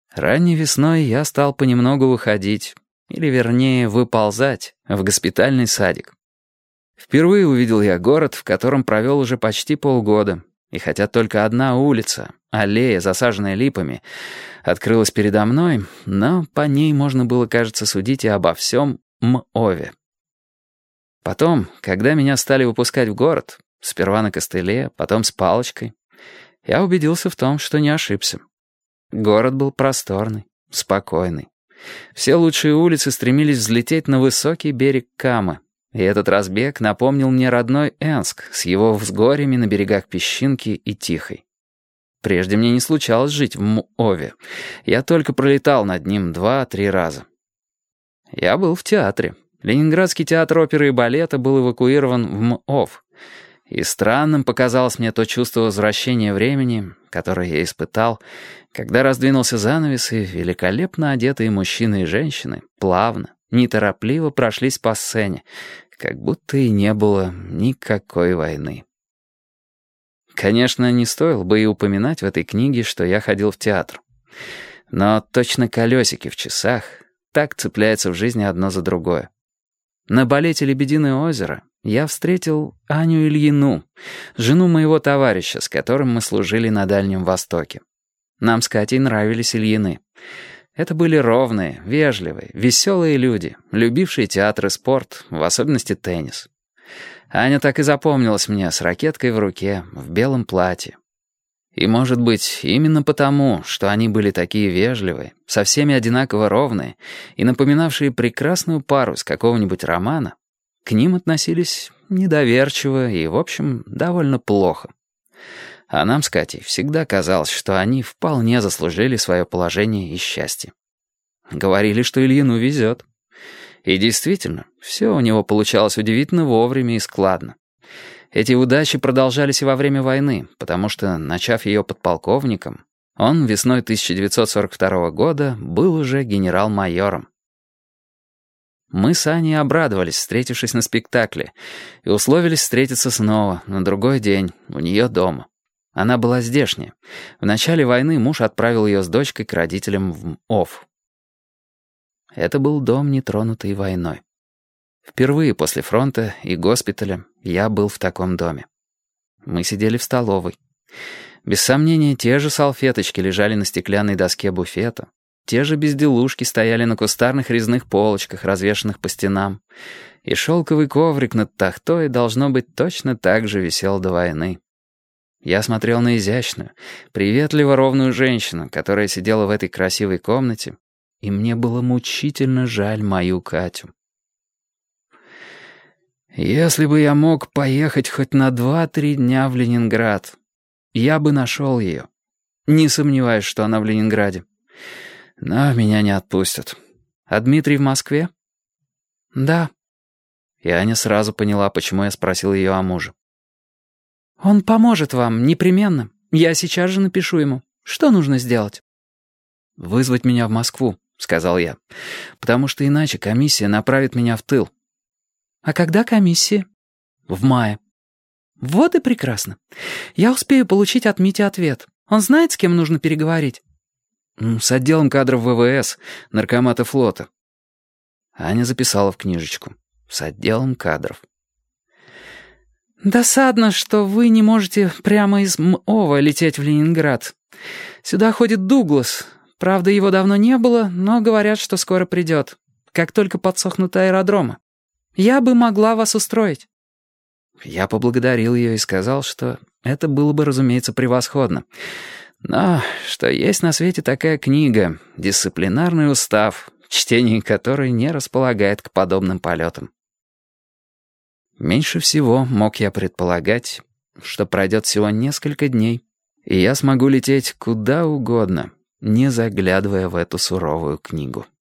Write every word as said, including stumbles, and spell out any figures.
Ранней весной я стал понемногу выходить, или вернее выползать, в госпитальный садик. Впервые увидел я город, в котором провел уже почти полгода, и хотя только одна улица, аллея, засаженная липами, открылась передо мной, но по ней можно было, кажется, судить и обо всем М-Ове. Потом, когда меня стали выпускать в город, сперва на костыле, потом с палочкой, я убедился в том, что не ошибся. Город был просторный, спокойный. Все лучшие улицы стремились взлететь на высокий берег Камы, и этот разбег напомнил мне родной Энск с его взгорьями на берегах Песчинки и Тихой. Прежде мне не случалось жить в М-Ове. Я только пролетал над ним два-три раза. Я был в театре. Ленинградский театр оперы и балета был эвакуирован в М-Ов. И странным показалось мне то чувство возвращения времени, которое я испытал, когда раздвинулся занавес, и великолепно одетые мужчины и женщины плавно, неторопливо прошлись по сцене, как будто и не было никакой войны. Конечно, не стоило бы и упоминать в этой книге, что я ходил в театр. Но точно колесики в часах так цепляются в жизни одно за другое. На балете «Лебединое озеро» я встретил Аню Ильину, жену моего товарища, с которым мы служили на Дальнем Востоке. Нам с Катей нравились Ильины. Это были ровные, вежливые, веселые люди, любившие театр и спорт, в особенности теннис. Аня так и запомнилась мне с ракеткой в руке, в белом платье. И, может быть, именно потому, что они были такие вежливые, со всеми одинаково ровные и напоминавшие прекрасную пару из какого-нибудь романа, к ним относились недоверчиво и, в общем, довольно плохо. А нам с Катей всегда казалось, что они вполне заслужили свое положение и счастье. Говорили, что Ильину везет. И действительно, все у него получалось удивительно вовремя и складно. Эти удачи продолжались и во время войны, потому что, начав ее подполковником, он весной тысяча девятьсот сорок второго года был уже генерал-майором. Мы с Аней обрадовались, встретившись на спектакле, и условились встретиться снова, на другой день, у нее дома. Она была здешняя. В начале войны муж отправил ее с дочкой к родителям в М-Ов. Это был дом, нетронутый войной. Впервые после фронта и госпиталя я был в таком доме. Мы сидели в столовой. Без сомнения, те же салфеточки лежали на стеклянной доске буфета, те же безделушки стояли на кустарных резных полочках, развешанных по стенам, и шелковый коврик над тахтой, должно быть, точно так же висел до войны. Я смотрел на изящную, приветливо ровную женщину, которая сидела в этой красивой комнате, и мне было мучительно жаль мою Катю. Если бы я мог поехать хоть на два-три дня в Ленинград, я бы нашел ее. Не сомневаюсь, что она в Ленинграде. Но меня не отпустят. А Дмитрий в Москве? Да. И Аня сразу поняла, почему я спросил ее о муже. Он поможет вам, непременно. Я сейчас же напишу ему. Что нужно сделать? Вызвать меня в Москву, сказал я. Потому что иначе комиссия направит меня в тыл. А когда комиссия? В мае. Вот и прекрасно. Я успею получить от Мити ответ. Он знает, с кем нужно переговорить? С отделом кадров вэ вэ эс, наркомата флота. Аня записала в книжечку. С отделом кадров. Досадно, что вы не можете прямо из М-Ова лететь в Ленинград. Сюда ходит Дуглас. Правда, его давно не было, но говорят, что скоро придет. Как только подсохнут аэродромы. Я бы могла вас устроить». Я поблагодарил ее и сказал, что это было бы, разумеется, превосходно. Но что есть на свете такая книга «Дисциплинарный устав», чтение которой не располагает к подобным полетам. Меньше всего мог я предполагать, что пройдет всего несколько дней, и я смогу лететь куда угодно, не заглядывая в эту суровую книгу.